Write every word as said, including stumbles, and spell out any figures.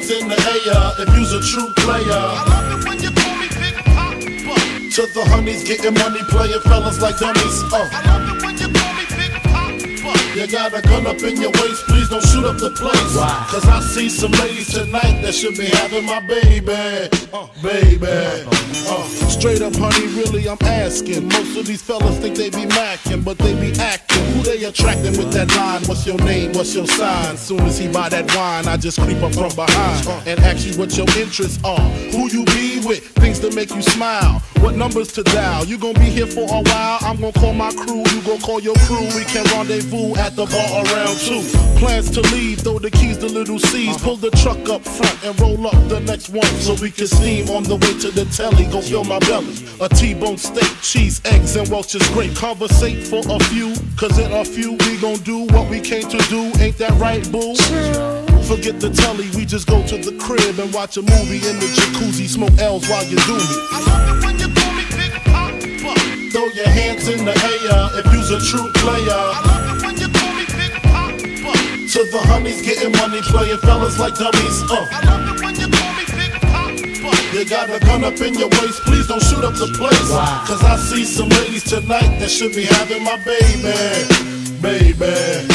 hands in the air if you's a true player. I love it when you call me Big Papa. To the honeys getting money, playing fellas like dummies. Uh. I love it when you call me Big Papa. You got a gun up in your waist, please don't shoot up the place. Why? Cause I see some ladies tonight that should be having my baby. Uh, baby. Uh, straight up, honey, really, I'm asking. Most of these fellas think they be macking, but they be acting. Who they attracting with that line? What's your name? What's your sign? Soon as he buy that wine, I just creep up from behind and ask you what your interests are. Who you be with? Things to make you smile. What numbers to dial? You gon' be here for a while. I'm gon' call my crew. You gon' call your crew. We can rendezvous at the bar around two. Plans to leave, throw the keys to little C's. Pull the truck up front and roll up the next one so we can steam on the way to the telly. Go fill my belly. A T-bone steak, cheese, eggs, and Welch's grape. Conversate for a few, cause in a few we gon' do what we came to do. Ain't that right, boo? Forget the telly, we just go to the crib and watch a movie in the jacuzzi. Smoke L's while you do me. I love it when you call me Big Papa. Throw your hands in the air if you's a true player. I love it when you call me Big Papa. To the honeys getting money, playing fellas like dummies. Uh. I love it when you call me Big Papa. You got a gun up in your waist, please don't shoot up the place. Wow. Cause I see some ladies tonight that should be having my baby. Baby.